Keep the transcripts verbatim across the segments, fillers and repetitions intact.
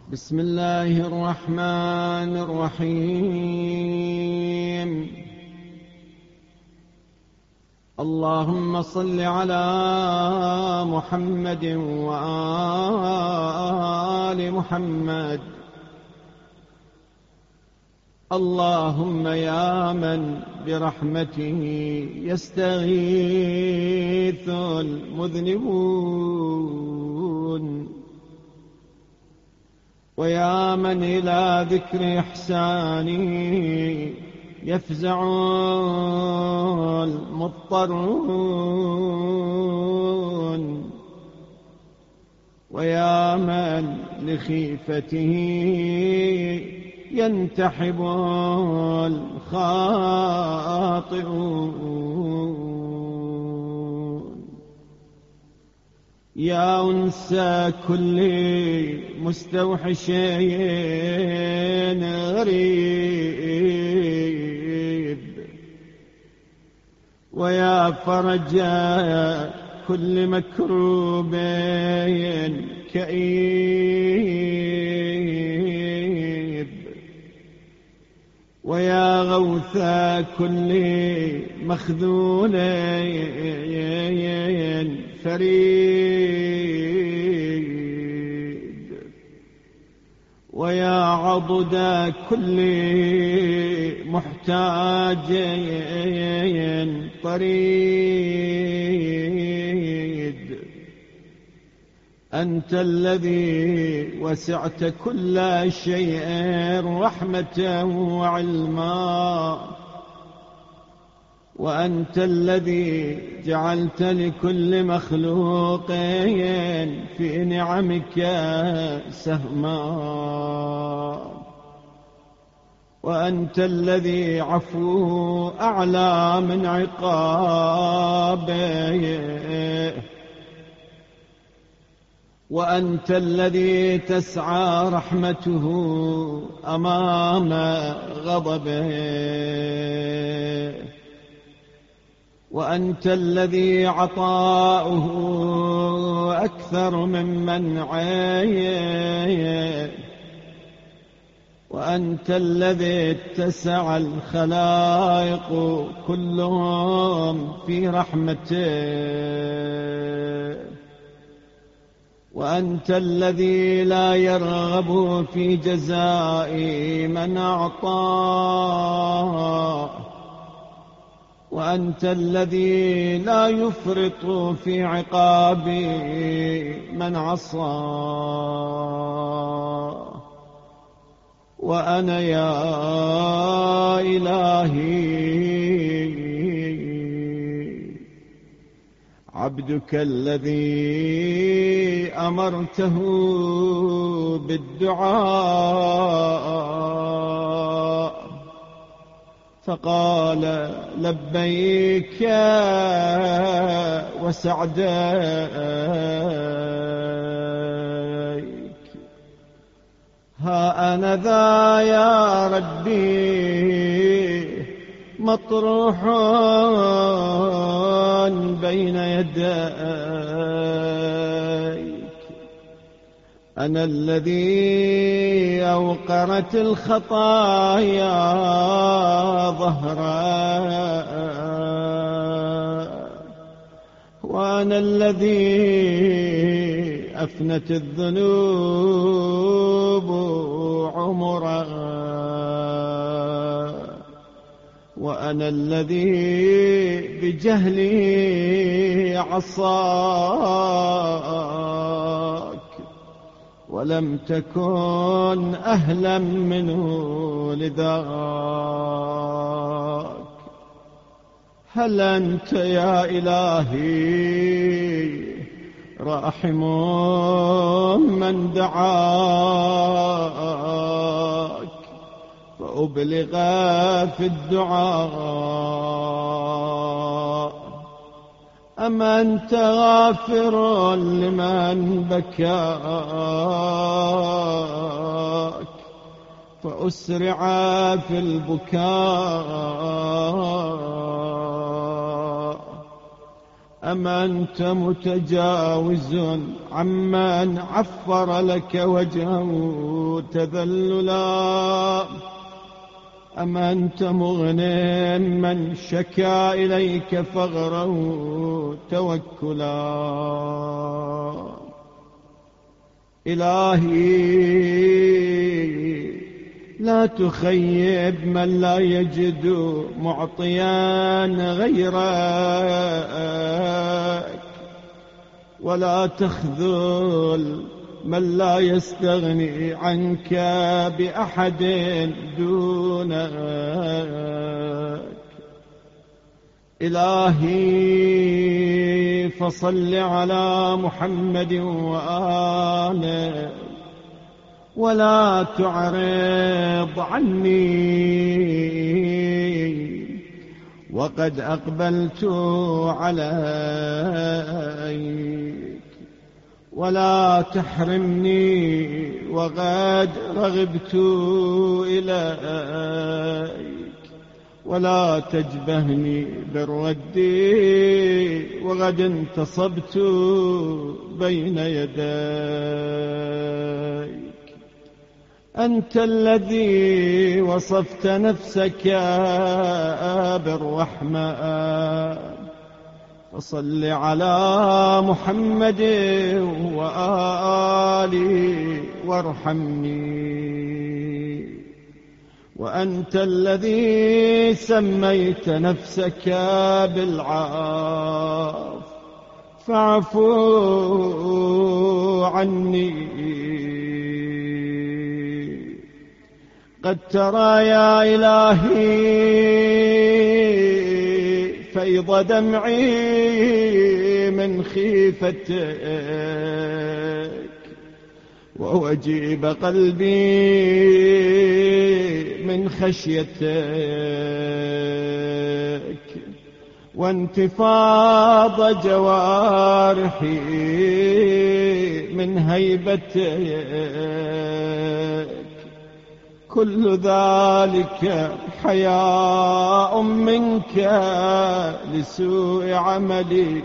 بسم الله الرحمن الرحيم. اللهم صل على محمد وآل محمد. اللهم يا من برحمته يستغيث المذنبون، ويا من إلى ذكر إحسانه يفزع المضطرون، ويا من لخيفته ينتحب الخاطئون. يا أنس كل مستوحشين غريب، ويا فرج كل مكروب كئيب، ويا غوث كل مخذول فريد، ويا عضد كل محتاج طريد. أنت الذي وسعت كل شيء رحمة وعلما، وأنت الذي جعلت لكل مخلوق في نعمك سهما، وأنت الذي عفو أعلى من عقابه، وأنت الذي تسعى رحمته أمام غضبه، وأنت الذي عطاؤه أكثر من منعه، وأنت الذي اتسع الخلائق كلهم في رحمته، وأنت الذي لا يرغب في جزاء من أعطاه، وأنت الذي لا يفرط في عقاب من عصاه. وأنا يا إلهي عبدك الذي أمرته بالدعاء فقال لبيك وسعديك. ها أنا ذا يا ربي مطروح بين يديك، أنا الذي أوقرت الخطايا ظهرا، وأنا الذي أفنت الذنوب عمرا، وأنا الذي بجهلي عصاك ولم تكن أهلا منه لذاك. هل أنت يا إلهي راحم من دعاك فأبلغ في الدعاء، أم أنت غافر لمن بكاك فأسرع في البكاء، أما أنت متجاوز عمن عفر لك وجهه تذللا، أما أنت مغن من شكا إليك فغره توكلا. إلهي لا تخيب من لا يجد معطيا غيرك، ولا تخذل من لا يستغني عنك بأحد دونك. إلهي فصل على محمد وآله، ولا تعرض عني، وقد أقبلت عليك، ولا تحرمني وقد رغبت إليك، ولا تجبهني بالرد وقد انتصبت بين يديك. أنت الذي وصفت نفسك بالرحمة، فصل على محمد وآله وارحمني. وأنت الذي سميت نفسك بالعاف، فاعفو عني. قد ترى يا إلهي فيض دمعي من خيفتك، ووجيب قلبي من خشيتك، وانتفاض جوارحي من هيبتك. كل ذلك حياء منك لسوء عملي،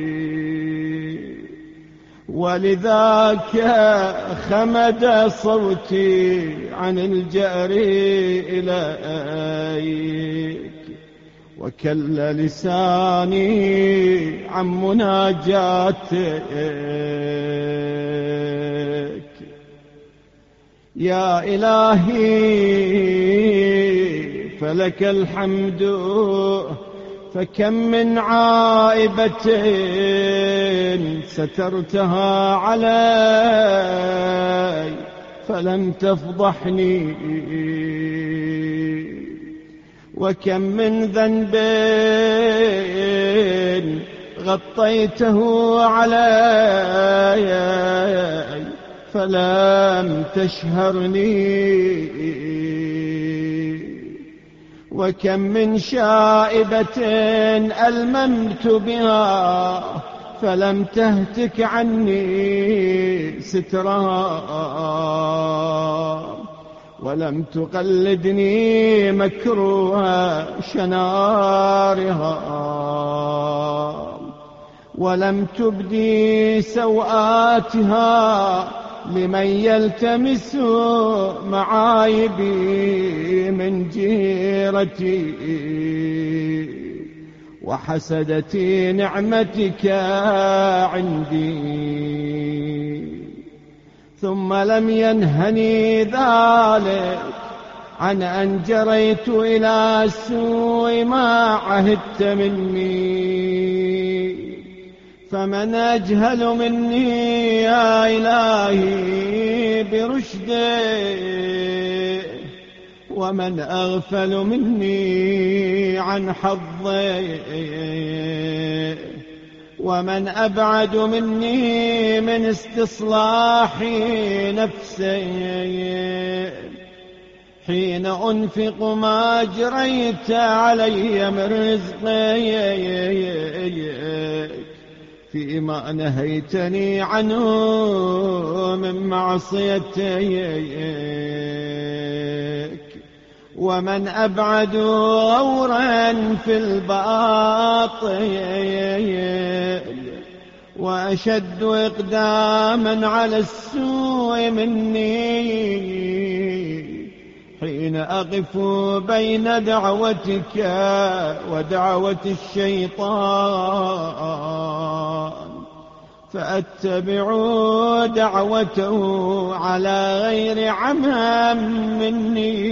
ولذاك خمد صوتي عن الجأر إليك، وكل لساني عن مناجاتك. يا إلهي فلك الحمد، فكم من عائبة سترتها علي فلم تفضحني، وكم من ذنب غطيته علي فلم تشهرني، وكم من شائبة ألممت بها فلم تهتك عني سترها، ولم تقلدني مكروه شنارها، ولم تبدي سوآتها لمن يلتمس معايبي من جيرتي، وحسدتي نعمتك عندي. ثم لم ينهني ذلك عن أن جريت إلى السوء ما عهدت مني، فمن أجهل مني يا إلهي برشدي، ومن أغفل مني عن حظي، ومن أبعد مني من استصلاح نفسي، حين أنفق ما جريت علي من رزقي فيما نهيتني عنه من معصيتك. ومن أبعد غورا في الباطل وأشد إقداما على السوء مني حين أقف بين دعوتك ودعوة الشيطان فأتبع دعوته على غير عمام مني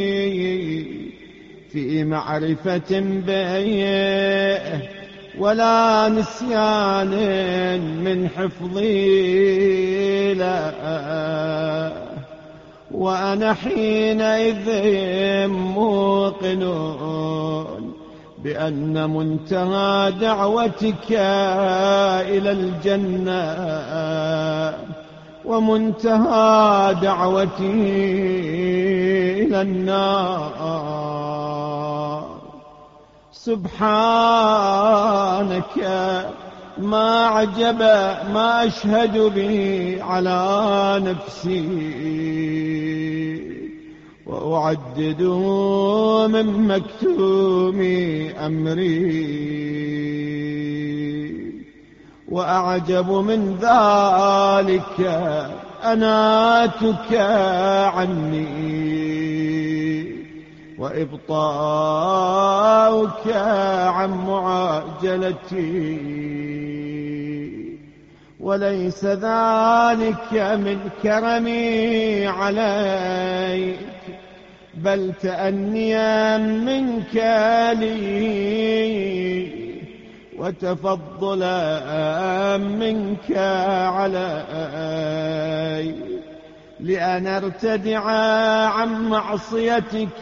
في معرفة به ولا نسيان من حفظي له، وأنا حينئذ موقن بأن منتهى دعوتك إلى الجنة ومنتهى دعوتي إلى النار. سبحانك ما عجب ما أشهد به على نفسي وأعدد من مكتوم أمري، وأعجب من ذلك أناتك عني وإبطاؤك عن معاجلتي، وليس ذلك من كرمي عليك بل تأنيا منك لي وتفضلا منك علي لأن ارتدع عن معصيتك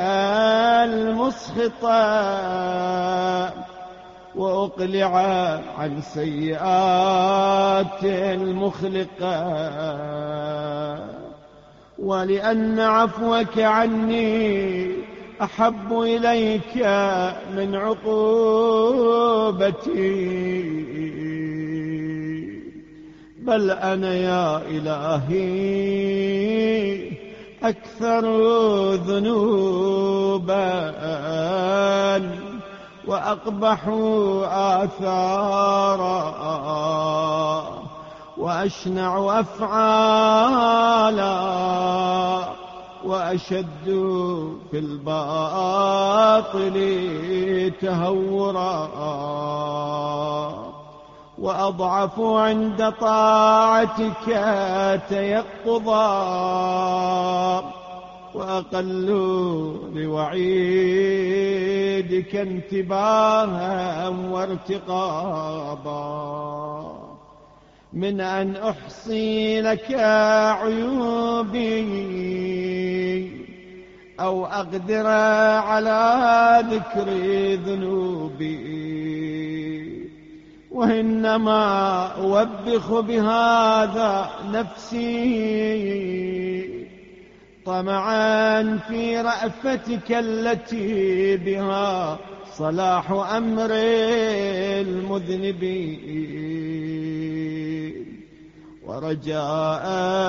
المسخطة وأقلع عن سيئات المخلقة، ولأن عفوك عني أحب إليك من عقوبتي. بل أنا يا إلهي أكثر ذنوبا وأقبح آثارا وأشنع أفعالا وأشد في الباطل تهورا وأضعف عند طاعتك تيقظا وأقل لوعيدك انتباها وارتقابا من أن أحصي لك عيوبي أو أقدر على ذكر ذنوبي، وإنما أوبخ بهذا نفسي طمعا في رأفتك التي بها صلاح أمر المذنبين، ورجاء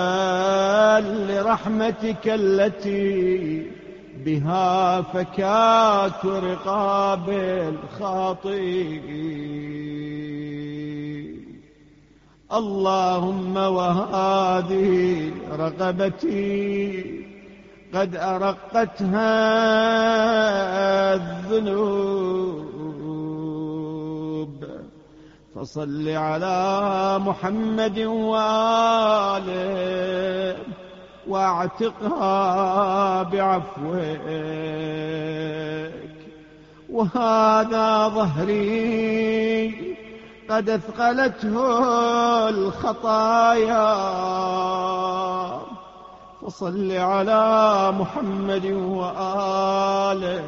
لرحمتك التي بها فكاك رقاب الخاطئين. اللهم وهذه رقبتي قد أرقتها الذنوب، فصل على محمد وآله واعتقها بعفوك. وهذا ظهري قد أثقلته الخطايا، فصل على محمد وآله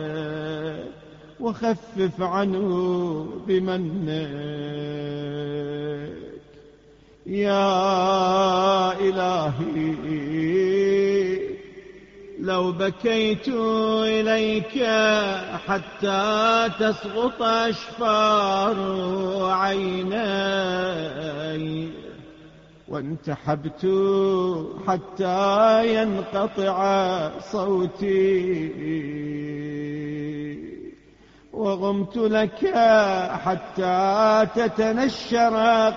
وخفف عنه بمنك. يا إلهي لو بكيت إليك حتى تسقط أشفار عيني وانتحبت حتى ينقطع صوتي، وغمت لك حتى تتنشر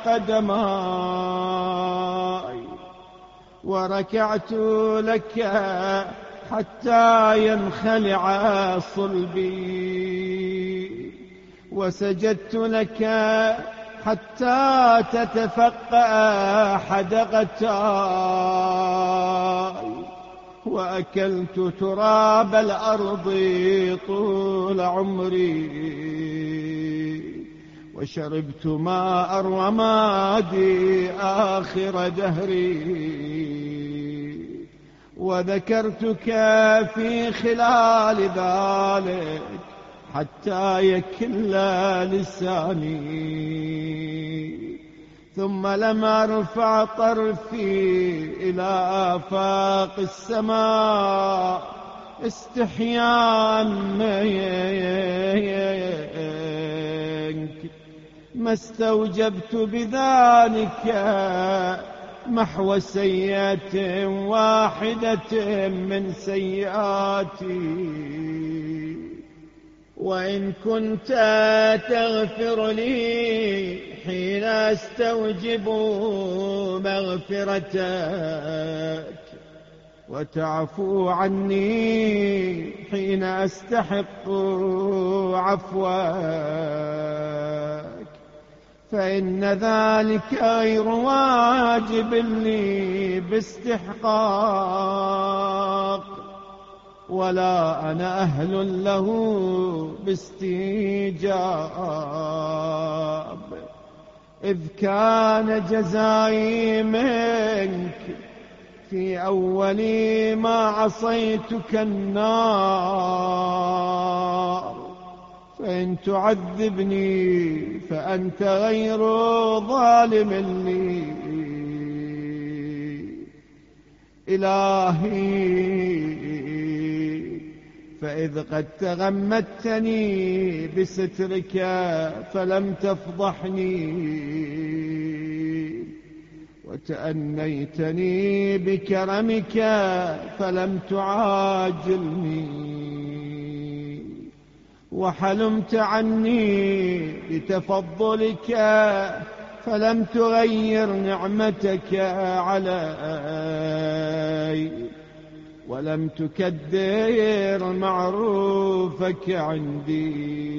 قدماي، وركعت لك حتى ينخلع صلبي، وسجدت لك حتى تتفقأ حدقتاي، وأكلت تراب الأرض طول عمري، وشربت ماء الرماد آخر دهري، وذكرتك في خلال ذلك حتى يكل لساني، ثم لم أرفع طرفي إلى آفاق السماء استحياء منك، ما استوجبت بذلك محو سيئة واحدة من سيئاتي. وإن كنت تغفر لي حين أستوجب مغفرتك، وتعفو عني حين أستحق عفوك، فإن ذلك غير واجب لي باستحقاق، ولا أنا أهل له باستيجاب، إذ كان جزائي منك في أول ما عصيتك النار، فإن تعذبني فأنت غير ظالم لي. إلهي فإذ قد تغمدتني بسترك فلم تفضحني، وتأنيتني بكرمك فلم تعاجلني، وحلمت عني بتفضلك فلم تغير نعمتك علي، ولم تكدر معروفك عندي،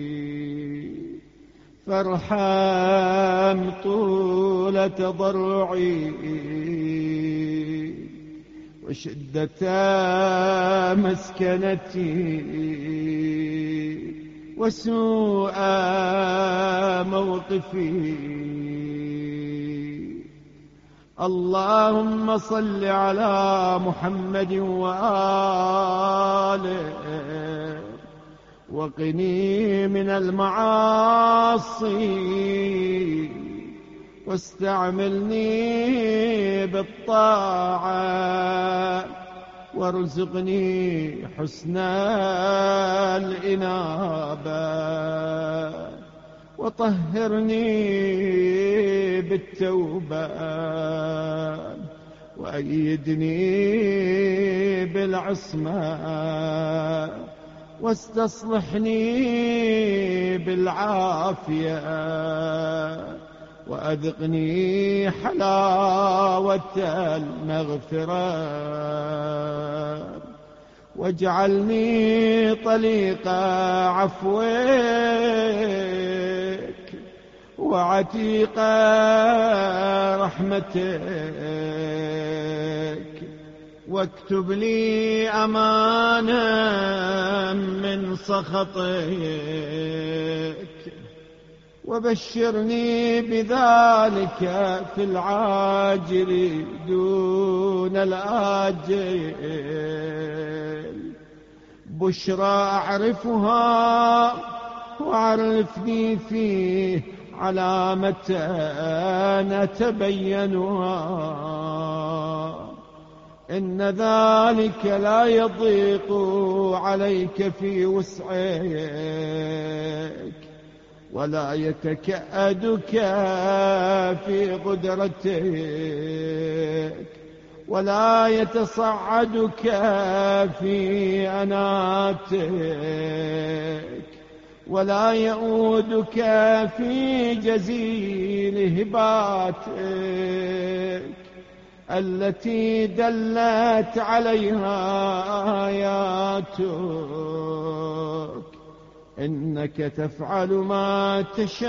فارحم طول تضرعي وشدة مسكنتي وسوء موقفي. اللهم صل على محمد وآله، وقني من المعاصي، واستعملني بالطاعة، وارزقني حسن الإنابة، وطهرني بالتوبة، وأيدني بالعصمة، واستصلحني بالعافية، وأذقني حلاوة المغفرة، واجعلني طليق عفوك وعتيق رحمتك، واكتب لي أمانا من سخطك، وبشرني بذلك في العاجل دون الآجل، بشرى أعرفها وعرفني فيه علامة نتبينها، إن ذلك لا يضيق عليك في وسعك، ولا يتكأدك في قدرتك، ولا يتصعدك في أناتك، ولا يؤودك في جزيل هباتك التي دلت عليها آياتك. إنك تفعل ما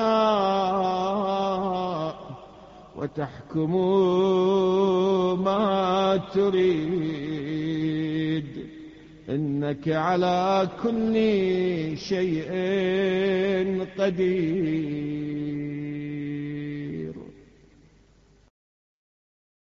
تشاء وتحكم ما تريد، إنك على كل شيء قدير.